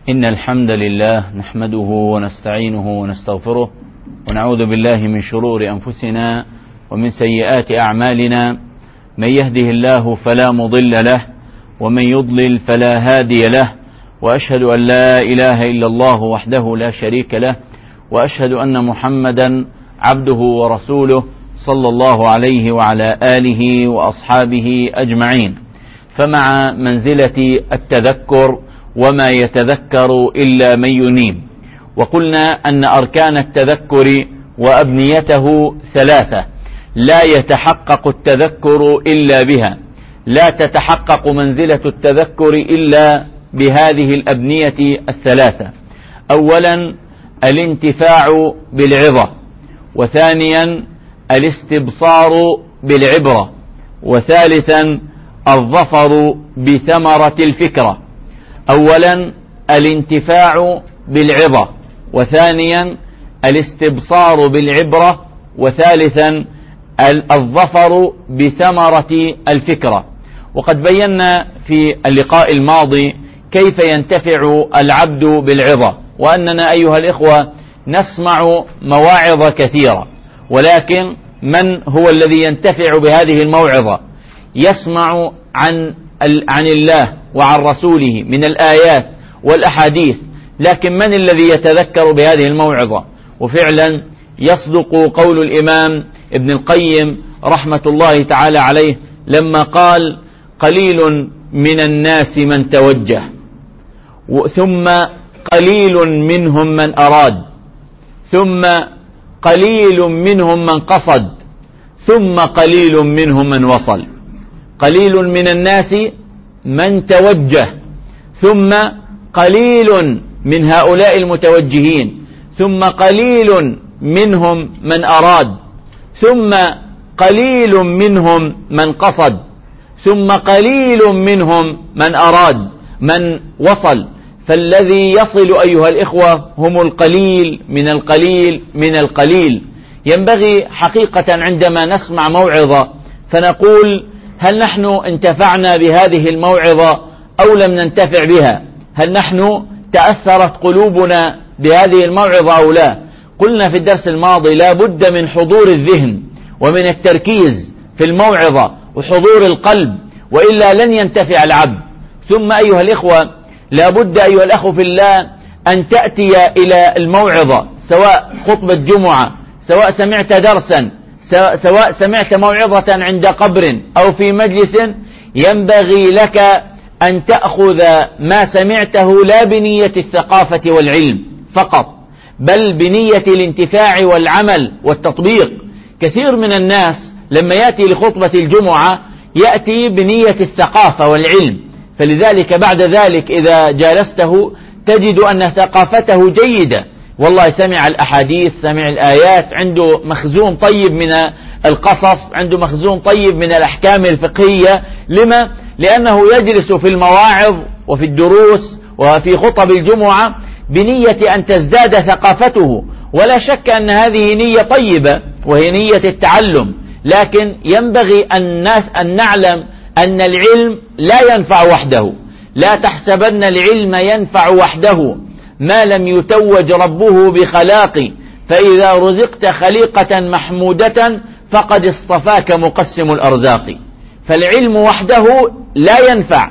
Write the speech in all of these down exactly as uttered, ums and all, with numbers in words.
إن الحمد لله نحمده ونستعينه ونستغفره ونعوذ بالله من شرور أنفسنا ومن سيئات أعمالنا. من يهده الله فلا مضل له ومن يضلل فلا هادي له، وأشهد أن لا إله إلا الله وحده لا شريك له، وأشهد أن محمدا عبده ورسوله صلى الله عليه وعلى آله وأصحابه أجمعين. فمع منزلة التذكر وما يتذكر إلا من ينيب، وقلنا أن أركان التذكر وأبنيته ثلاثة لا يتحقق التذكر إلا بها، لا تتحقق منزلة التذكر إلا بهذه الأبنية الثلاثة. أولا الانتفاع بالعظة، وثانيا الاستبصار بالعبرة، وثالثا الظفر بثمرة الفكرة. أولا الانتفاع بالعظة، وثانيا الاستبصار بالعبرة، وثالثا الظفر بثمرة الفكرة. وقد بينا في اللقاء الماضي كيف ينتفع العبد بالعظة، وأننا أيها الإخوة نسمع مواعظ كثيرة، ولكن من هو الذي ينتفع بهذه الموعظة؟ يسمع عن عن الله وعن رسوله من الآيات والأحاديث، لكن من الذي يتذكر بهذه الموعظة؟ وفعلا يصدق قول الإمام ابن القيم رحمة الله تعالى عليه لما قال: قليل من الناس من توجه، ثم قليل منهم من أراد، ثم قليل منهم من قصد، ثم قليل منهم من وصل. قليل من الناس من توجه، ثم قليل من هؤلاء المتوجهين، ثم قليل منهم من أراد، ثم قليل منهم من قصد، ثم قليل منهم من أراد من وصل. فالذي يصل أيها الإخوة هم القليل من القليل من القليل. ينبغي حقيقة عندما نسمع موعظة فنقول: هل نحن انتفعنا بهذه الموعظة أو لم ننتفع بها؟ هل نحن تأثرت قلوبنا بهذه الموعظة أو لا؟ قلنا في الدرس الماضي لا بد من حضور الذهن ومن التركيز في الموعظة وحضور القلب، وإلا لن ينتفع العبد. ثم أيها الإخوة لا بد أيها الأخ في الله أن تأتي إلى الموعظة، سواء خطبة جمعة، سواء سمعت درسا، سواء سمعت موعظة عند قبر أو في مجلس، ينبغي لك أن تأخذ ما سمعته لا بنية الثقافة والعلم فقط، بل بنية الانتفاع والعمل والتطبيق. كثير من الناس لما يأتي لخطبة الجمعة يأتي بنية الثقافة والعلم، فلذلك بعد ذلك إذا جالسته تجد أن ثقافته جيدة، والله سمع الأحاديث، سمع الآيات، عنده مخزون طيب من القصص، عنده مخزون طيب من الأحكام الفقهية. لما؟ لأنه يجلس في المواعظ وفي الدروس وفي خطب الجمعة بنية أن تزداد ثقافته، ولا شك أن هذه نية طيبة وهي نية التعلم، لكن ينبغي الناس أن نعلم أن العلم لا ينفع وحده. لا تحسبن العلم ينفع وحده ما لم يتوج ربه بخلاق، فإذا رزقت خليقة محمودة فقد اصطفاك مقسم الأرزاق. فالعلم وحده لا ينفع.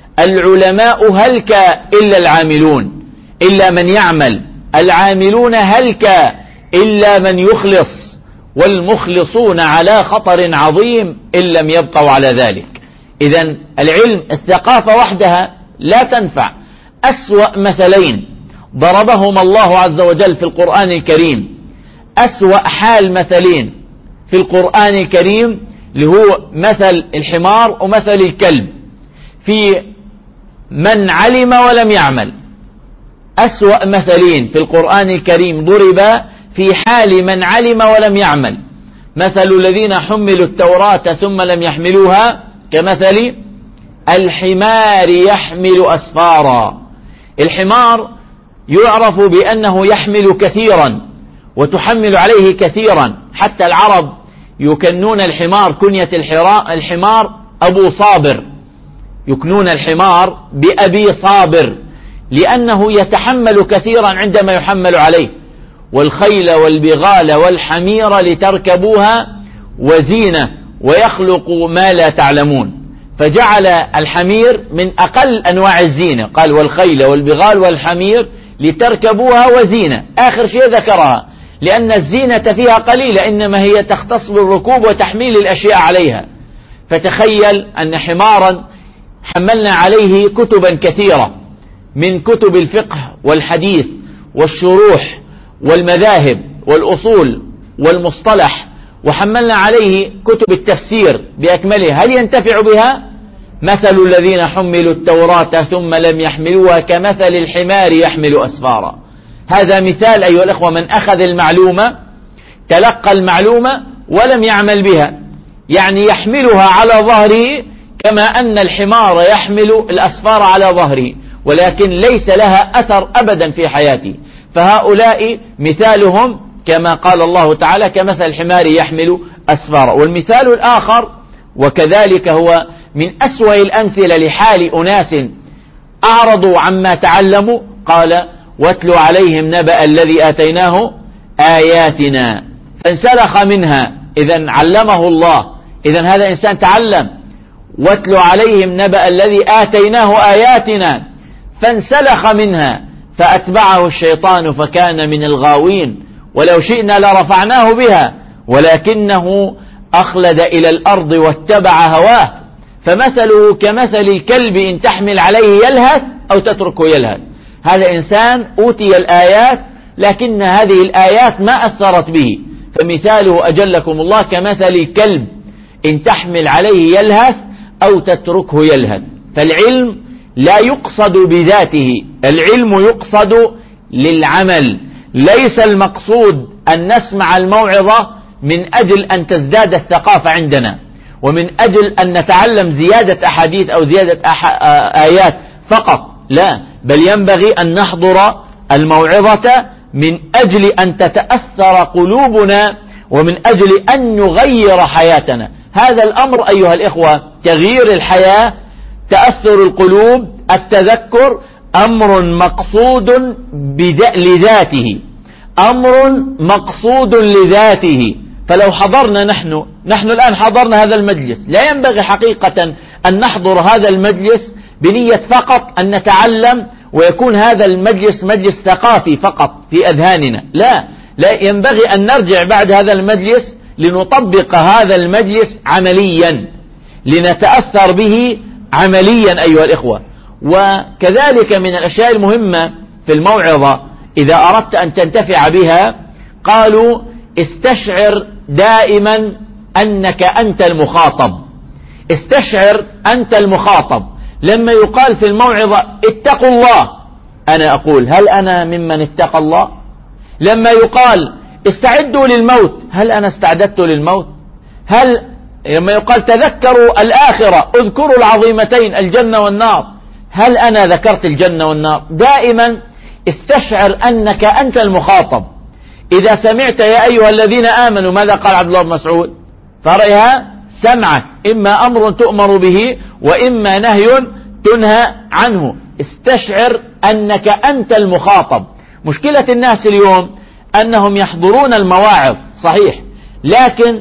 العلماء هلك إلا العاملون، إلا من يعمل. العاملون هلك إلا من يخلص، والمخلصون على خطر عظيم إن لم يبقوا على ذلك. إذن العلم، الثقافة وحدها لا تنفع. أسوأ مثلين ضربهما الله عز وجل في القرآن الكريم، أسوأ حال مثلين في القرآن الكريم اللي هو مثل الحمار ومثل الكلب، في من علم ولم يعمل. أسوأ مثلين في القرآن الكريم ضربا في حال من علم ولم يعمل. مثل الذين حملوا التوراة ثم لم يحملوها كمثل الحمار يحمل أسفارا. الحمار يعرف بأنه يحمل كثيرا وتحمل عليه كثيرا، حتى العرب يكنون الحمار كنية الحمار أبو صابر، يكنون الحمار بأبي صابر، لأنه يتحمل كثيرا عندما يحمل عليه. والخيل والبغال والحمير لتركبوها وزينة ويخلق ما لا تعلمون، فجعل الحمير من أقل أنواع الزينة، قال والخيل والبغال والحمير لتركبوها وزينة، آخر شيء ذكرها، لأن الزينة فيها قليلة، إنما هي تختص بالركوب وتحميل الأشياء عليها. فتخيل أن حمارا حملنا عليه كتبا كثيرة من كتب الفقه والحديث والشروح والمذاهب والأصول والمصطلح، وحملنا عليه كتب التفسير بأكملها، هل ينتفع بها؟ مثل الذين حملوا التوراة ثم لم يحملوها كمثل الحمار يحمل أسفارا. هذا مثال أيها الأخوة، من أخذ المعلومة تلقى المعلومة ولم يعمل بها، يعني يحملها على ظهره كما أن الحمار يحمل الأسفار على ظهره، ولكن ليس لها أثر أبدا في حياته. فهؤلاء مثالهم كما قال الله تعالى كمثل الحمار يحمل أسفارا. والمثال الآخر وكذلك هو من أسوأ الأمثلة لحال أناس أعرضوا عما تعلموا، قال واتل عليهم نبأ الذي آتيناه آياتنا فانسلخ منها. إذن علمه الله، إذن هذا إنسان تعلم. واتل عليهم نبأ الذي آتيناه آياتنا فانسلخ منها فأتبعه الشيطان فكان من الغاوين ولو شئنا لرفعناه بها ولكنه أخلد إلى الأرض واتبع هواه فمثله كمثل الكلب إن تحمل عليه يلهث أو تتركه يلهث. هذا إنسان أوتي الآيات لكن هذه الآيات ما أثرت به، فمثاله أجلكم الله كمثل الكلب إن تحمل عليه يلهث أو تتركه يلهث. فالعلم لا يقصد بذاته، العلم يقصد للعمل. ليس المقصود أن نسمع الموعظة من أجل أن تزداد الثقافة عندنا ومن أجل أن نتعلم زيادة أحاديث أو زيادة أح... آيات فقط، لا، بل ينبغي أن نحضر الموعظة من أجل أن تتأثر قلوبنا ومن أجل أن نغير حياتنا. هذا الأمر أيها الإخوة، تغيير الحياة، تأثر القلوب، التذكر، أمر مقصود لذاته، أمر مقصود لذاته. فلو حضرنا نحن نحن الآن حضرنا هذا المجلس، لا ينبغي حقيقة أن نحضر هذا المجلس بنية فقط أن نتعلم ويكون هذا المجلس مجلس ثقافي فقط في أذهاننا، لا، لا ينبغي أن نرجع بعد هذا المجلس لنطبق هذا المجلس عمليا، لنتأثر به عمليا أيها الإخوة. وكذلك من الأشياء المهمة في الموعظة إذا أردت أن تنتفع بها، قالوا استشعر دائما أنك أنت المخاطب، استشعر أنت المخاطب. لما يقال في الموعظة اتقوا الله، أنا أقول هل أنا ممن اتقى الله؟ لما يقال استعدوا للموت، هل أنا استعددت للموت؟ هل لما يقال تذكروا الآخرة، اذكروا العظيمتين الجنة والنار، هل أنا ذكرت الجنة والنار؟ دائما استشعر أنك أنت المخاطب. إذا سمعت يا أيها الذين آمنوا، ماذا قال عبد الله بن مسعود؟ فرئها سمعك، إما أمر تؤمر به وإما نهي تنهى عنه. استشعر أنك أنت المخاطب. مشكلة الناس اليوم أنهم يحضرون المواعظ صحيح، لكن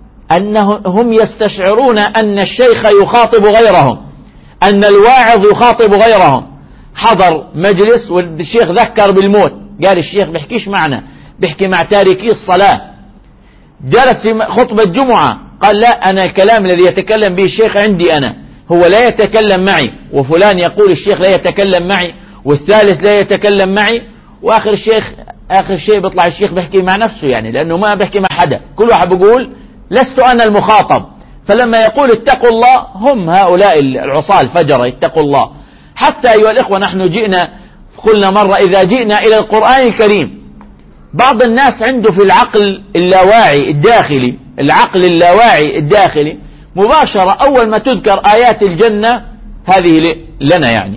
أنهم يستشعرون أن الشيخ يخاطب غيرهم، أن الواعظ يخاطب غيرهم. حضر مجلس والشيخ ذكر بالموت، قال الشيخ بيحكيش معنا، بيحكي مع تاركي الصلاة. جلس في خطبة جمعة قال لا، أنا الكلام الذي يتكلم به الشيخ عندي أنا، هو لا يتكلم معي، وفلان يقول الشيخ لا يتكلم معي، والثالث لا يتكلم معي، وآخر الشيخ آخر شيء بيطلع الشيخ بيحكي مع نفسه، يعني لأنه ما بيحكي مع حدا، كل واحد بيقول لست أنا المخاطب. فلما يقول اتقوا الله، هم هؤلاء العصاة الفجرة اتقوا الله. حتى أيها الإخوة نحن جئنا قلنا مرة إذا جئنا إلى القرآن الكريم، بعض الناس عنده في العقل اللاواعي الداخلي العقل اللاواعي الداخلي مباشرة أول ما تذكر آيات الجنة هذه لنا يعني،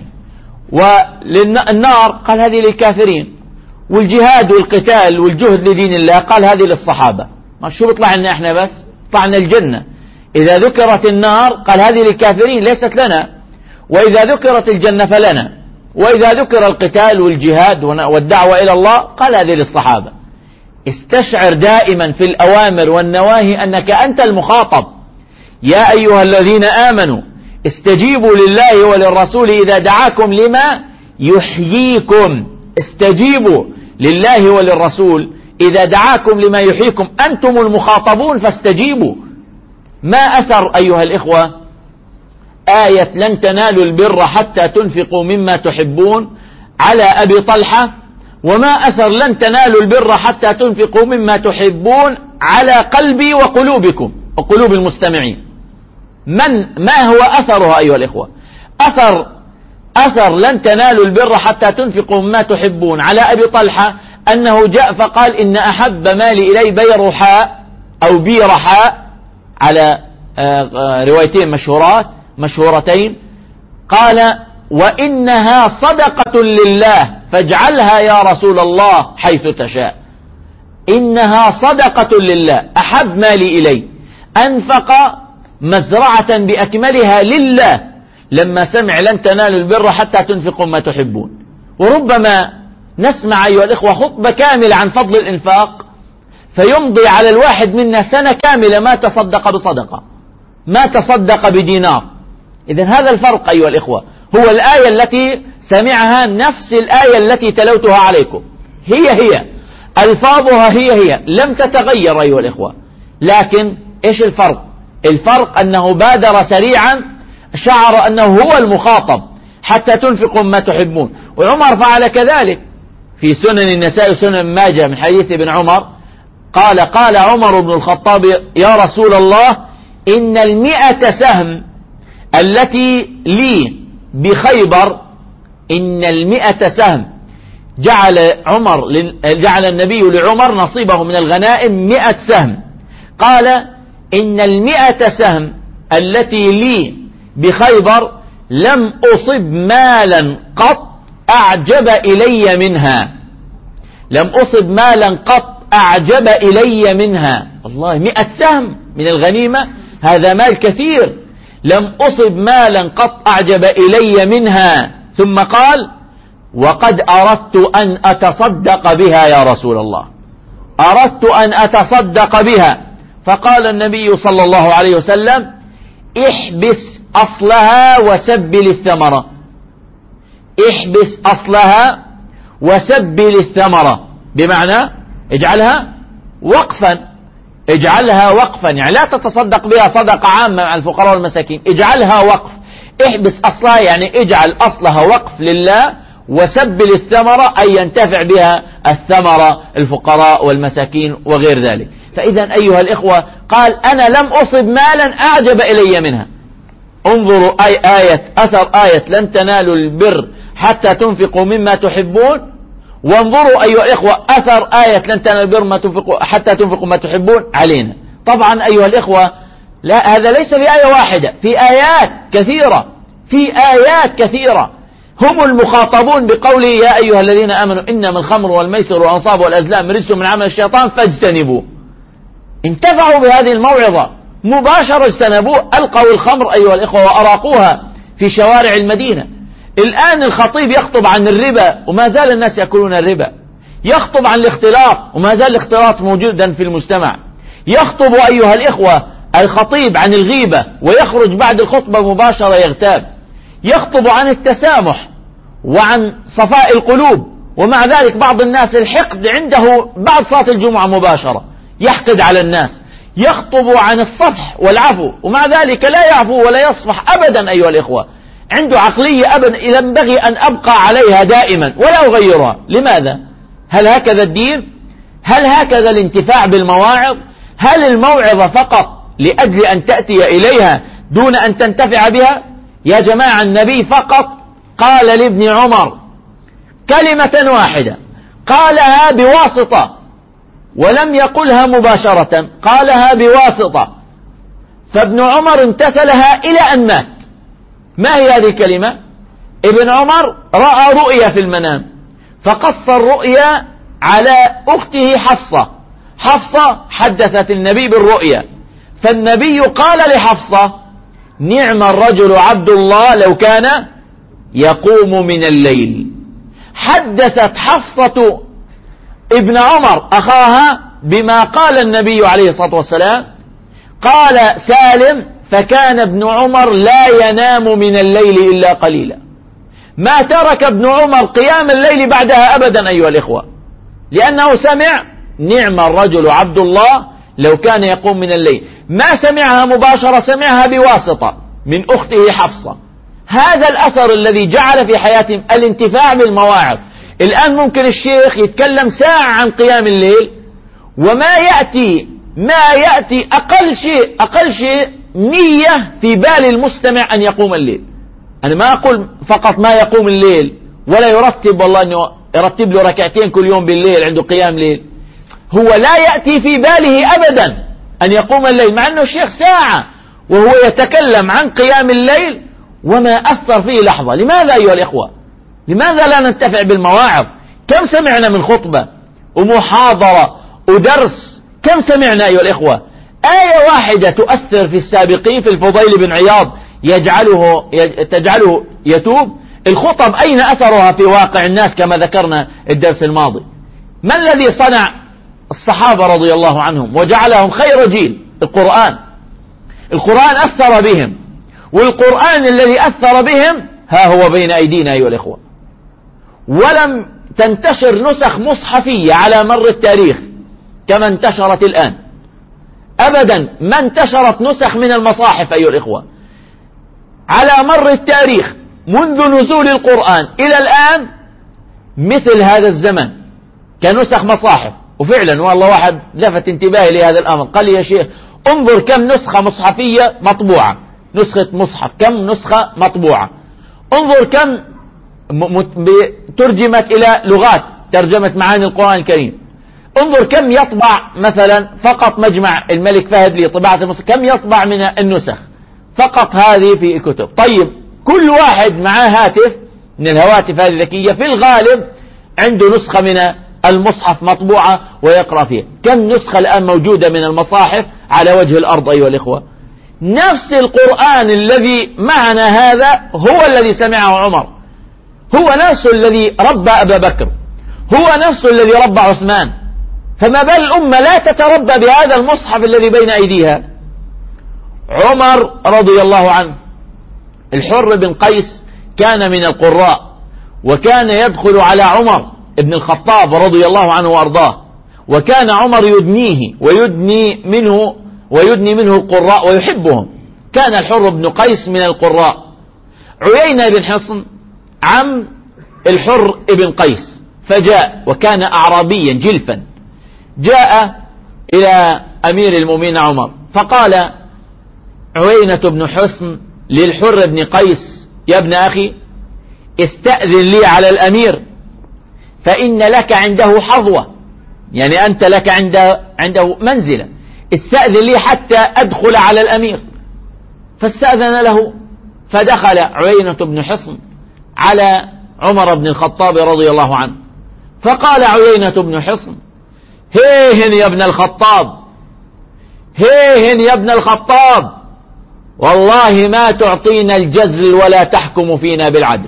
والنار قال هذه للكافرين، والجهاد والقتال والجهد لدين الله قال هذه للصحابة. ما شو بيطلع لنا احنا؟ بس طلعنا الجنة. إذا ذكرت النار قال هذه للكافرين ليست لنا، وإذا ذكرت الجنة فلنا. وإذا ذكر القتال والجهاد والدعوة إلى الله قال هذه للصحابة. استشعر دائما في الأوامر والنواهي أنك أنت المخاطب. يا أيها الذين آمنوا استجيبوا لله وللرسول إذا دعاكم لما يحييكم. استجيبوا لله وللرسول إذا دعاكم لما يحييكم، أنتم المخاطبون فاستجيبوا. ما أثر أيها الإخوة آية لن تنالوا البر حتى تنفقوا مما تحبون على أبي طلحة، وما أثر لن تنالوا البر حتى تنفقوا مما تحبون على قلبي وقلوبكم وقلوب المستمعين؟ من ما هو أثرها أيها الإخوة؟ أثر أثر لن تنالوا البر حتى تنفقوا مما تحبون على أبي طلحة أنه جاء فقال إن أحب مالي إلي بيرحاء أو بيرحاء على روايتين مشهورات مشهورتين، قال وإنها صدقة لله فاجعلها يا رسول الله حيث تشاء. إنها صدقة لله، أحب مالي إلي، أنفق مزرعة بأكملها لله لما سمع لن تنالوا البر حتى تنفقوا ما تحبون. وربما نسمع أيها الإخوة خطبة كاملة عن فضل الإنفاق فيمضي على الواحد منا سنة كاملة ما تصدق بصدقة، ما تصدق بدينار. إذن هذا الفرق أيها الإخوة. هو الآية التي سمعها نفس الآية التي تلوتها عليكم، هي هي ألفاظها هي هي لم تتغير أيها الإخوة، لكن إيش الفرق؟ الفرق أنه بادر سريعا، شعر أنه هو المخاطب حتى تنفقوا ما تحبون. وعمر فعل كذلك في سنن النساء وسنن ماجه من حديث ابن عمر قال قال عمر بن الخطاب يا رسول الله إن المئة سهم التي لي بخيبر، إن المئة سهم جعل عمر جعل النبي لعمر نصيبه من الغنائم مئة سهم، قال إن المئة سهم التي لي بخيبر لم أصب مالا قط أعجب إلي منها، لم أصب مالا قط أعجب إلي منها. الله، مئة سهم من الغنيمة هذا مال كثير، لم أصب مالا قط أعجب إلي منها. ثم قال وقد أردت أن أتصدق بها يا رسول الله، أردت أن أتصدق بها. فقال النبي صلى الله عليه وسلم احبس أصلها وسبل الثمرة، احبس أصلها وسبل الثمرة، بمعنى اجعلها وقفا، اجعلها وقفا، يعني لا تتصدق بها صدقة عامة مع الفقراء والمساكين، اجعلها وقف. احبس أصلها يعني اجعل أصلها وقف لله، وسبل الثمرة أي ينتفع بها الثمرة الفقراء والمساكين وغير ذلك. فإذا أيها الإخوة قال أنا لم أصب مالا أعجب إلي منها. انظروا أي آية أثر آية لن تنالوا البر حتى تنفقوا مما تحبون، وانظروا أيها الإخوة أثر آية لن تنالوا البر ما تنفقوا حتى تنفقوا ما تحبون علينا. طبعا أيها الإخوة لا، هذا ليس في آية واحدة، في آيات كثيرة، في آيات كثيرة. هم المخاطبون بقوله يا أيها الذين آمنوا إنما الخمر والميسر والأنصاب والأزلام رجس من عمل الشيطان فاجتنبوه. انتفعوا بهذه الموعظة مباشرة، اجتنبوه، ألقوا الخمر أيها الإخوة وأراقوها في شوارع المدينة. الآن الخطيب يخطب عن الربا وما زال الناس يأكلون الربا، يخطب عن الاختلاط وما زال الاختلاط موجودا في المجتمع، يخطب أيها الإخوة الخطيب عن الغيبة ويخرج بعد الخطبة مباشرة يغتاب، يخطب عن التسامح وعن صفاء القلوب، ومع ذلك بعض الناس الحقد عنده بعد صلاة الجمعة مباشرة يحقد على الناس، يخطب عن الصفح والعفو ومع ذلك لا يعفو ولا يصفح أبدا أيها الإخوة، عنده عقلية أبدا ينبغي أن أبقى عليها دائما ولا أغيرها. لماذا؟ هل هكذا الدين؟ هل هكذا الانتفاع بالمواعظ؟ هل الموعظة فقط لأجل أن تأتي إليها دون أن تنتفع بها؟ يا جماعة النبي فقط قال لابن عمر كلمة واحدة، قالها بواسطة ولم يقلها مباشرة، قالها بواسطة، فابن عمر امتثلها إلى أن مات. ما هي هذه الكلمة؟ ابن عمر رأى رؤيا في المنام فقص الرؤيا على أخته حفصة، حفصة حدثت النبي بالرؤيا، فالنبي قال لحفصة نعم الرجل عبد الله لو كان يقوم من الليل. حدثت حفصة ابن عمر أخاها بما قال النبي عليه الصلاة والسلام. قال سالم: فكان ابن عمر لا ينام من الليل إلا قليلا. ما ترك ابن عمر قيام الليل بعدها أبدا أيها الإخوة، لأنه سمع: نعم الرجل عبد الله لو كان يقوم من الليل. ما سمعها مباشرة، سمعها بواسطة من أخته حفصة. هذا الأثر الذي جعل في حياتهم الانتفاع بالمواعظ. الآن ممكن الشيخ يتكلم ساعة عن قيام الليل وما يأتي ما يأتي أقل شيء أقل شيء نية في بال المستمع أن يقوم الليل. أنا ما أقول فقط ما يقوم الليل ولا يرتب، والله أنه يرتب له ركعتين كل يوم بالليل عنده قيام ليل. هو لا يأتي في باله أبدا أن يقوم الليل، مع أنه الشيخ ساعة وهو يتكلم عن قيام الليل وما أثر فيه لحظة. لماذا أيها الإخوة؟ لماذا لا ننتفع بالمواعظ؟ كم سمعنا من خطبة ومحاضرة ودرس، كم سمعنا أيها الإخوة؟ آية واحدة تؤثر في السابقين، في الفضيل بن عياض يجعله تجعله يتوب. الخطب أين أثرها في واقع الناس كما ذكرنا الدرس الماضي؟ ما الذي صنع الصحابة رضي الله عنهم وجعلهم خير جيل؟ القرآن. القرآن أثر بهم، والقرآن الذي أثر بهم ها هو بين أيدينا أيها الإخوة. ولم تنتشر نسخ مصحفية على مر التاريخ كما انتشرت الآن أبدا. ما انتشرت نسخ من المصاحف أيها الإخوة على مر التاريخ منذ نزول القرآن إلى الآن مثل هذا الزمن كنسخ مصاحف. وفعلا والله واحد لفت انتباهي لهذا الأمر، قال لي: يا شيخ انظر كم نسخة مصحفية مطبوعة، نسخة مصحف كم نسخة مطبوعة، انظر كم ترجمت إلى لغات، ترجمة معاني القرآن الكريم، انظر كم يطبع مثلا فقط مجمع الملك فهد لطباعة المصحف، كم يطبع من النسخ فقط هذه في الكتب. طيب كل واحد معاه هاتف من الهواتف هذه الذكية في الغالب عنده نسخة من المصحف مطبوعة ويقرأ فيها. كم نسخة الآن موجودة من المصاحف على وجه الأرض أيها الإخوة؟ نفس القرآن الذي معنا هذا هو الذي سمعه عمر، هو نفسه الذي ربى أبا بكر، هو نفسه الذي ربى عثمان. فما بال الأمة لا تتربى بهذا المصحف الذي بين أيديها؟ عمر رضي الله عنه، الحر بن قيس كان من القراء، وكان يدخل على عمر ابن الخطاب رضي الله عنه وأرضاه، وكان عمر يدنيه ويدني منه ويدني منه القراء ويحبهم. كان الحر بن قيس من القراء. عيينة بن حصن عم الحر بن قيس فجاء، وكان أعرابيا جلفا، جاء إلى أمير المؤمنين عمر فقال عيينة بن حصن للحر بن قيس: يا ابن أخي استأذن لي على الأمير فإن لك عنده حظوة، يعني أنت لك عنده, عنده منزلة، استأذن لي حتى أدخل على الأمير. فاستأذن له، فدخل عيينة بن حصن على عمر بن الخطاب رضي الله عنه، فقال عيينة بن حصن: هيهن يا ابن الخطاب، هيهن يا ابن الخطاب، والله ما تعطينا الجزل ولا تحكم فينا بالعدل.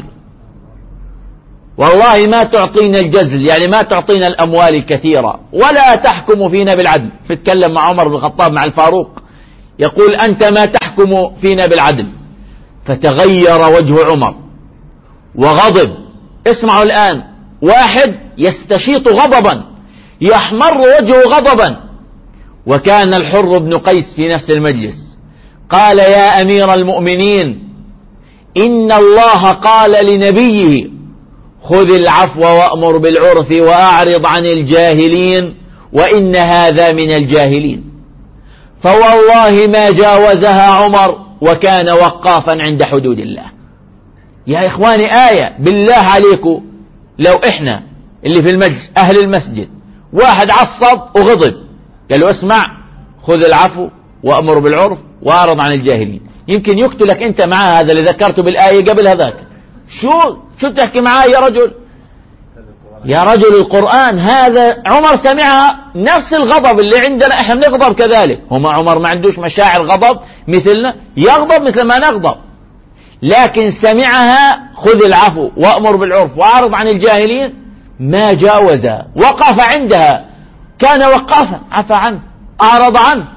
والله ما تعطينا الجزل يعني ما تعطينا الأموال الكثيرة ولا تحكم فينا بالعدل. فتكلم مع عمر بن الخطاب مع الفاروق يقول: أنت ما تحكم فينا بالعدل. فتغير وجه عمر وغضب. اسمعوا الآن، واحد يستشيط غضبا، يحمر وجهه غضبا. وكان الحر بن قيس في نفس المجلس. قال: يا أمير المؤمنين، إن الله قال لنبيه: خذ العفو وأمر بالعرف وأعرض عن الجاهلين، وإن هذا من الجاهلين. فوالله ما جاوزها عمر، وكان وقافا عند حدود الله. يا إخواني آية بالله عليكم، لو إحنا اللي في المجلس أهل المسجد واحد عصب وغضب قال له: اسمع، خذ العفو وأمر بالعرف وأعرض عن الجاهلين، يمكن يقتلك أنت مع هذا اللي ذكرته بالآية قبل هذاك. شو شو تحكي معاه يا رجل؟ يا رجل القرآن هذا عمر سمعها نفس الغضب اللي عندنا، احنا بنغضب كذلك. هما عمر ما عندوش مشاعر غضب مثلنا، يغضب مثل ما نغضب، لكن سمعها خذ العفو وأمر بالعرف وأعرض عن الجاهلين، ما جاوزها، وقف عندها، كان وقافا، عفى عنه، أعرض عنه.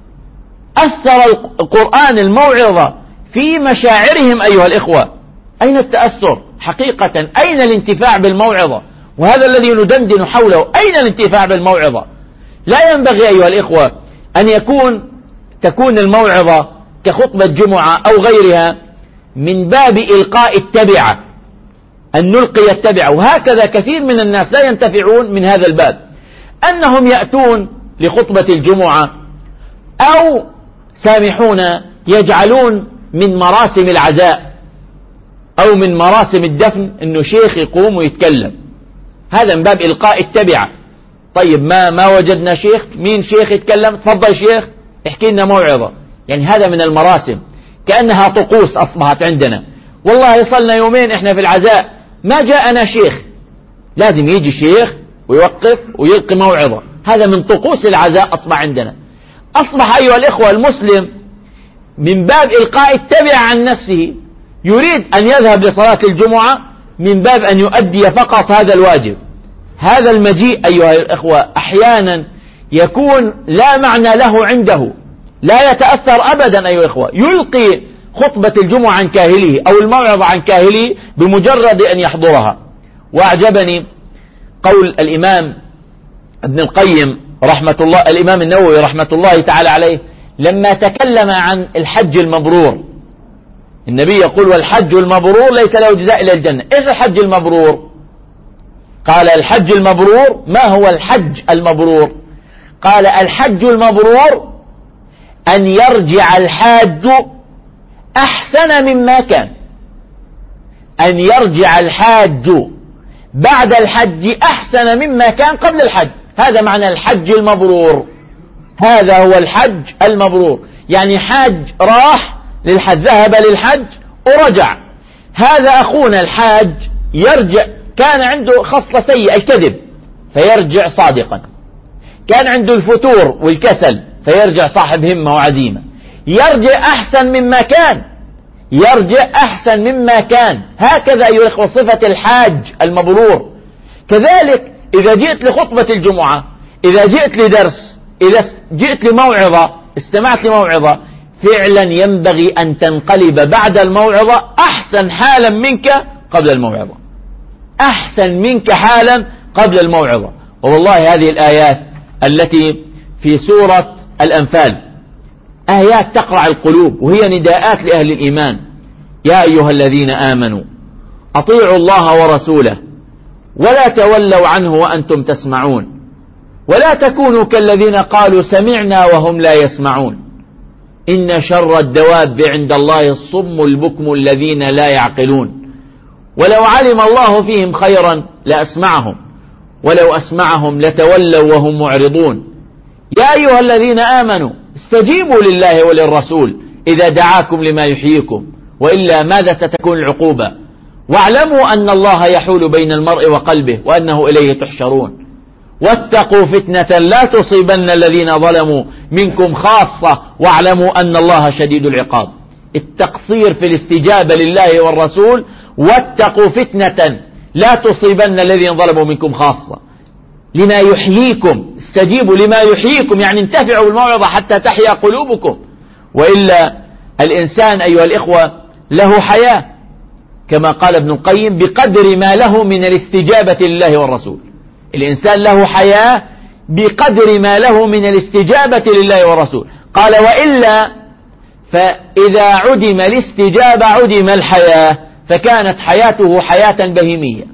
أثر القرآن الموعظة في مشاعرهم أيها الإخوة. أين التأثر حقيقة؟ أين الانتفاع بالموعظة؟ وهذا الذي ندندن حوله، أين الانتفاع بالموعظة؟ لا ينبغي أيها الإخوة أن يكون تكون الموعظة كخطبة جمعة أو غيرها من باب إلقاء التبعة، أن نلقي التبعة. وهكذا كثير من الناس لا ينتفعون من هذا الباب، أنهم يأتون لخطبة الجمعة أو سامحونا يجعلون من مراسم العزاء أو من مراسم الدفن أنه شيخ يقوم ويتكلم، هذا من باب إلقاء التبعة. طيب ما ما وجدنا شيخ، مين شيخ يتكلم؟ تفضل شيخ احكي لنا موعظة. يعني هذا من المراسم، كأنها طقوس أصبحت عندنا. والله صلنا يومين إحنا في العزاء ما جاءنا شيخ، لازم يجي شيخ ويوقف ويلقي موعظة. هذا من طقوس العزاء أصبح عندنا. أصبح أيها الإخوة المسلم من باب إلقاء التبع عن نفسه، يريد أن يذهب لصلاة الجمعة من باب أن يؤدي فقط هذا الواجب. هذا المجيء أيها الإخوة أحيانا يكون لا معنى له عنده، لا يتأثر أبدا أيها الإخوة، يلقي خطبة الجمعة عن كاهله أو الموعظة عن كاهله بمجرد أن يحضرها. وأعجبني قول الإمام ابن القيم رحمة الله، الإمام النووي رحمة الله تعالى عليه، لما تكلم عن الحج المبرور. النبي يقول والحج المبرور ليس له جزاء إلا الجنة. إيش الحج المبرور؟ قال الحج المبرور، ما هو الحج المبرور؟ قال الحج المبرور أن يرجع الحاج أحسن مما كان، أن يرجع الحاج بعد الحج أحسن مما كان قبل الحج. هذا معنى الحج المبرور، هذا هو الحج المبرور. يعني حاج راح للحج، ذهب للحج ورجع. هذا أخونا الحاج يرجع، كان عنده خصلة سيئة الكذب فيرجع صادقا، كان عنده الفتور والكسل فيرجع صاحب همة وعزيمة، يرجع أحسن مما كان، يرجع أحسن مما كان. هكذا أيها الأخوة صفة الحاج المبرور. كذلك إذا جئت لخطبة الجمعة، إذا جئت لدرس، إذا جئت لموعظة، استمعت لموعظة، فعلا ينبغي أن تنقلب بعد الموعظة أحسن حالا منك قبل الموعظة، أحسن منك حالا قبل الموعظة. والله هذه الآيات التي في سورة الأنفال آيات تقرع القلوب، وهي نداءات لأهل الإيمان. يا أيها الذين آمنوا أطيعوا الله ورسوله ولا تولوا عنه وأنتم تسمعون ولا تكونوا كالذين قالوا سمعنا وهم لا يسمعون إن شر الدواب عند الله الصم البكم الذين لا يعقلون ولو علم الله فيهم خيرا لأسمعهم ولو أسمعهم لتولوا وهم معرضون. يا أيها الذين آمنوا استجيبوا لله وللرسول إذا دعاكم لما يحييكم وإلا ماذا ستكون العقوبة واعلموا أن الله يحول بين المرء وقلبه وأنه إليه تحشرون واتقوا فتنة لا تصيبن الذين ظلموا منكم خاصة واعلموا أن الله شديد العقاب. التقصير في الاستجابة لله والرسول، واتقوا فتنة لا تصيبن الذين ظلموا منكم خاصة. لما يحييكم، استجيبوا لما يحييكم، يعني انتفعوا بالموعظة حتى تحيا قلوبكم، وإلا الإنسان أيها الإخوة له حياة كما قال ابن القيم بقدر ما له من الاستجابة لله والرسول. الإنسان له حياة بقدر ما له من الاستجابة لله والرسول. قال وإلا فإذا عدم الاستجابة عدم الحياة، فكانت حياته حياة بهيمية.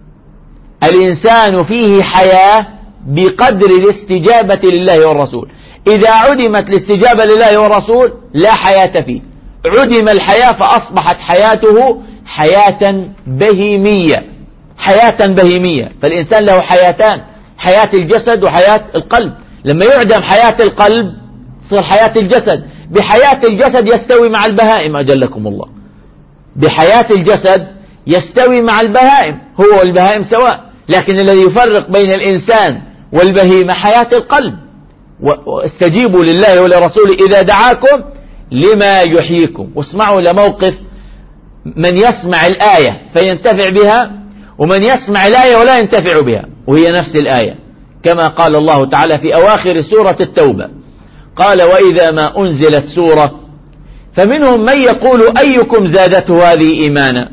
الإنسان فيه حياة بقدر الاستجابة لله والرسول. إذا عدمت الاستجابة لله والرسول لا حياة فيه، عدم الحياة فأصبحت حياته حياة بهيمية، حياة بهيمية. فالإنسان له حياتان، حياة الجسد وحياة القلب. لما يعدم حياة القلب تصير حياة الجسد. بحياة الجسد يستوي مع البهائم أجلكم الله، بحياة الجسد يستوي مع البهائم، هو والبهائم سواء، لكن الذي يفرق بين الإنسان والبهيمة حياة القلب. واستجيبوا لله ولرسوله إذا دعاكم لما يحييكم. واسمعوا لموقف من يسمع الآية فينتفع بها، ومن يسمع الآية ولا ينتفع بها، وهي نفس الآية، كما قال الله تعالى في أواخر سورة التوبة، قال وإذا ما أنزلت سورة فمنهم من يقول أيكم زادته هذه إيمانا.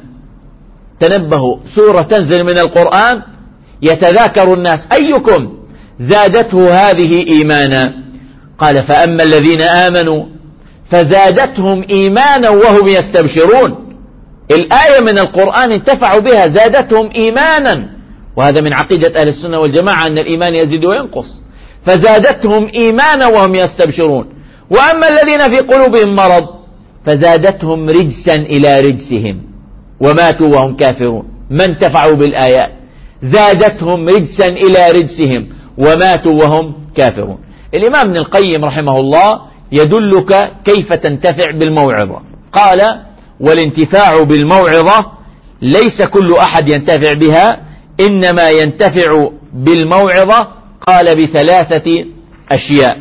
تنبهوا، سورة تنزل من القرآن يتذاكر الناس أيكم زادته هذه إيمانا، قال فأما الذين آمنوا فزادتهم إيمانا وهم يستبشرون. الآية من القرآن انتفعوا بها، زادتهم إيمانا، وهذا من عقيدة أهل السنة والجماعة أن الإيمان يزيد وينقص، فزادتهم إيمانا وهم يستبشرون. وأما الذين في قلوبهم مرض فزادتهم رجسا إلى رجسهم وماتوا وهم كافرون. ما انتفعوا بالآيات، زادتهم رجسا إلى رجسهم وماتوا وهم كافرون. الإمام ابن القيم رحمه الله يدلك كيف تنتفع بالموعظة. قال والانتفاع بالموعظة ليس كل أحد ينتفع بها، إنما ينتفع بالموعظة قال بثلاثة أشياء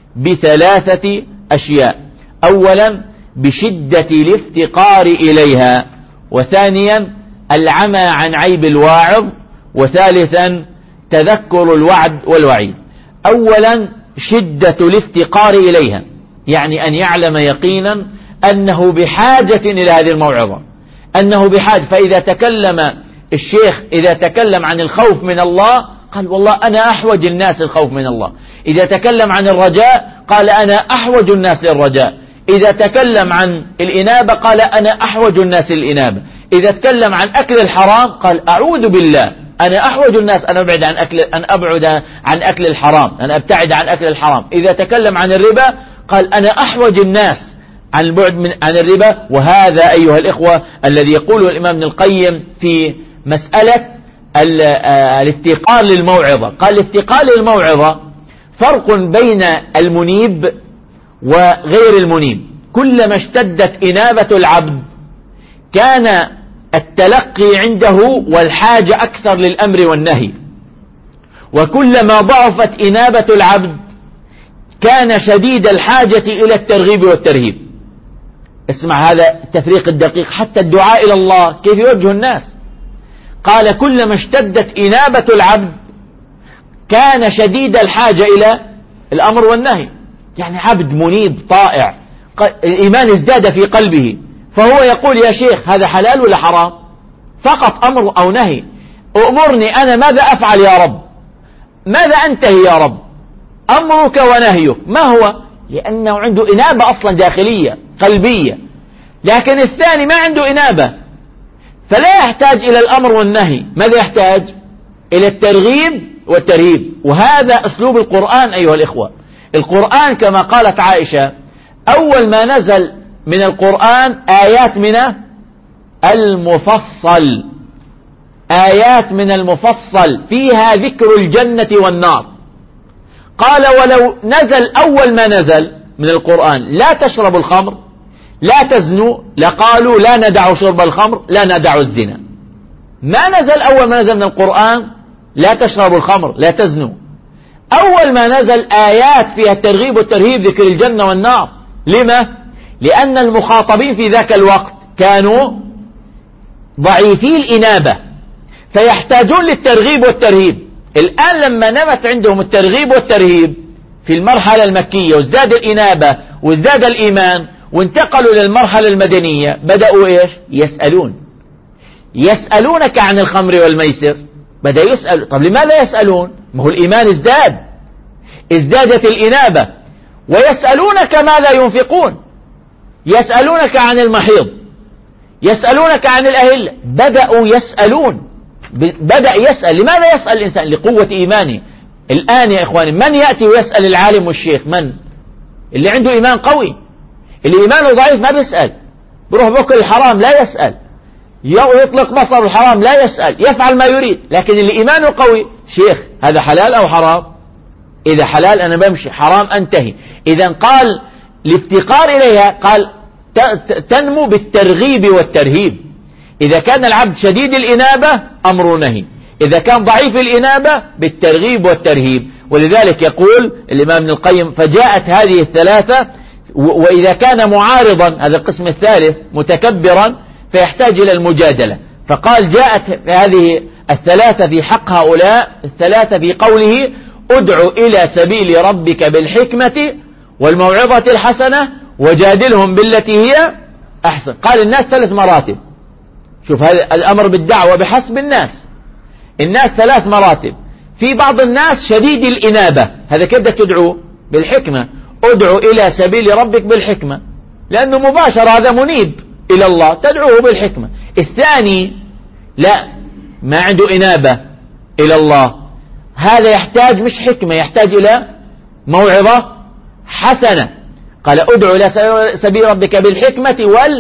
بثلاثة أشياء أولا بشدة الافتقار إليها، وثانيا العمى عن عيب الواعظ، وثالثا تذكر الوعد والوعيد. أولا شدة الافتقار إليها، يعني أن يعلم يقينا أنه بحاجة إلى هذه الموعظة، أنه بحاجة. فإذا تكلم الشيخ إذا تكلم عن الخوف من الله قال والله أنا أحوج الناس الخوف من الله. إذا تكلم عن الرجاء قال أنا أحوج الناس للرجاء. إذا تكلم عن الإنابة قال أنا أحوج الناس للإنابة. إذا تكلم عن أكل الحرام قال أعوذ بالله أنا أحوج الناس أن أبعد عن أكل أن أبعد عن أكل الحرام أن أبتعد عن أكل الحرام. إذا تكلم عن الربا قال أنا أحوج الناس عن البعد من عن الربا. وهذا أيها الإخوة الذي يقوله الإمام ابن القيم في مسألة الافتقار للموعظة. قال الافتقار للموعظة فرق بين المنيب وغير المنيب. كلما اشتدت إنابة العبد كان التلقي عنده والحاجة أكثر للأمر والنهي، وكلما ضعفت إنابة العبد كان شديد الحاجة إلى الترغيب والترهيب. اسمع هذا التفريق الدقيق. حتى الدعاء إلى الله كيف يوجه الناس؟ قال كلما اشتدت إنابة العبد كان شديد الحاجة إلى الأمر والنهي. يعني عبد منيب طائع الإيمان ازداد في قلبه، فهو يقول يا شيخ هذا حلال ولا حرام؟ فقط أمر أو نهي. أمرني أنا ماذا أفعل يا رب؟ ماذا أنتهي يا رب؟ أمرك ونهيك ما هو؟ لأنه عنده إنابة أصلا داخلية قلبية. لكن الثاني ما عنده إنابة، فلا يحتاج إلى الأمر والنهي. ماذا يحتاج؟ إلى الترغيب والترهيب. وهذا أسلوب القرآن أيها الإخوة. القرآن كما قالت عائشة أول ما نزل من القرآن آيات من المفصل، آيات من المفصل فيها ذكر الجنة والنار. قال ولو نزل أول ما نزل من القرآن لا تشربوا الخمر لا تزنوا لقالوا لا ندع شرب الخمر لا ندع الزنا. ما نزل أول ما نزل من القرآن لا تشربوا الخمر لا تزنوا. أول ما نزل آيات فيها الترغيب والترهيب ذكر الجنة والنار. لما؟ لأن المخاطبين في ذاك الوقت كانوا ضعيفي الإنابة فيحتاجون للترغيب والترهيب. الآن لما نمت عندهم الترغيب والترهيب في المرحلة المكية وازداد الإنابة وازداد الإيمان وانتقلوا للمرحلة المدنية بدأوا إيش؟ يسألون يسألونك عن الخمر والميسر. بدأ يسأل. طب لماذا يسألون؟ ما هو الإيمان ازداد ازدادت الإنابة. ويسألونك ماذا ينفقون، يسألونك عن المحيض، يسألونك عن الأهلة. بدأوا يسألون بدأ يسأل. لماذا يسأل الإنسان؟ لقوة إيمانه. الآن يا إخواني من يأتي ويسأل العالم والشيخ؟ من؟ اللي عنده إيمان قوي. اللي إيمانه ضعيف ما بيسأل، بروح بكل الحرام لا يسأل، يطلق بصر الحرام لا يسأل، يفعل ما يريد. لكن اللي إيمانه قوي شيخ هذا حلال أو حرام؟ إذا حلال أنا بمشي، حرام أنتهي. إذا قال الافتقار إليها قال تنمو بالترغيب والترهيب. إذا كان العبد شديد الإنابة أمر نهي، إذا كان ضعيف الإنابة بالترغيب والترهيب. ولذلك يقول الإمام ابن القيم فجاءت هذه الثلاثة. وإذا كان معارضا هذا القسم الثالث متكبرا فيحتاج إلى المجادلة. فقال جاءت هذه الثلاثة في حق هؤلاء الثلاثة في قوله ادع إلى سبيل ربك بالحكمة والموعظة الحسنة وجادلهم بالتي هي أحسن. قال الناس ثلاث مراتب. شوف هذا الأمر بالدعوة بحسب الناس. الناس ثلاث مراتب. في بعض الناس شديد الإنابة، هذا كيف بدك تدعو؟ بالحكمة. ادعو إلى سبيل ربك بالحكمة، لأنه مباشر هذا منيب إلى الله، تدعوه بالحكمة. الثاني لا، ما عنده إنابة إلى الله، هذا يحتاج مش حكمة، يحتاج إلى موعظة حسنة. قال ادعو إلى سبيل ربك بالحكمة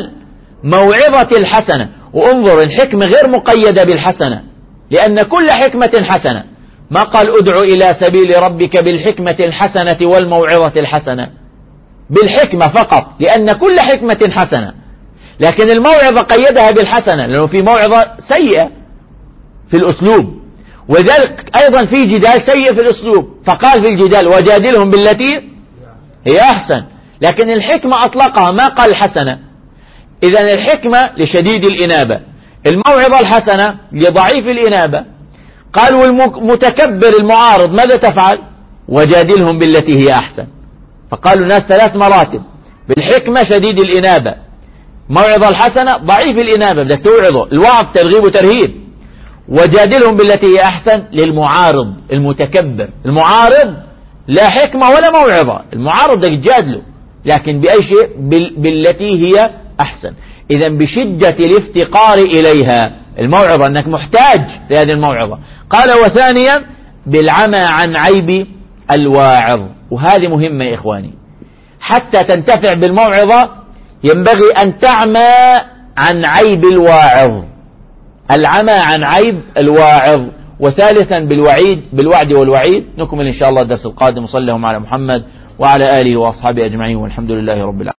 والموعظة الحسنة. وانظر، الحكمة غير مقيدة بالحسنة، لأن كل حكمة حسنة. ما قال ادعو إلى سبيل ربك بالحكمة الحسنة والموعظة الحسنة، بالحكمة فقط، لأن كل حكمة حسنة. لكن الموعظة قيدها بالحسنة، لأنه في موعظة سيئة في الأسلوب، وذلك أيضا في جدال سيء في الأسلوب، فقال في الجدال وجادلهم بالتي هي أحسن. لكن الحكمة أطلقها، ما قال الحسنة. إذن الحكمة لشديد الإنابة، الموعظة الحسنة لضعيف الإنابة. قال والمتكبر المعارض ماذا تفعل؟ وجادلهم بالتي هي أحسن. فقالوا الناس ثلاث مراتب: بالحكمة شديد الإنابة، موعظة الحسنة ضعيف الإنابة بدك توعظه، الوعظ ترغيب وترهيب. وجادلهم بالتي هي أحسن للمعارض المتكبر. المعارض لا حكمة ولا موعظة، المعارض بدك تجادله، لكن بأي شيء؟ بالتي هي أحسن. إذن بشدة الافتقار إليها، الموعظة أنك محتاج لهذه الموعظة. قال وثانيا بالعمى عن عيب الواعظ. وهذه مهمة يا إخواني، حتى تنتفع بالموعظة ينبغي أن تعمى عن عيب الواعظ، العمى عن عيب الواعظ. وثالثا بالوعيد، بالوعد والوعيد. نكمل إن شاء الله الدرس القادم. صلى الله على محمد وعلى آله وأصحابه أجمعين، والحمد لله رب العالمين.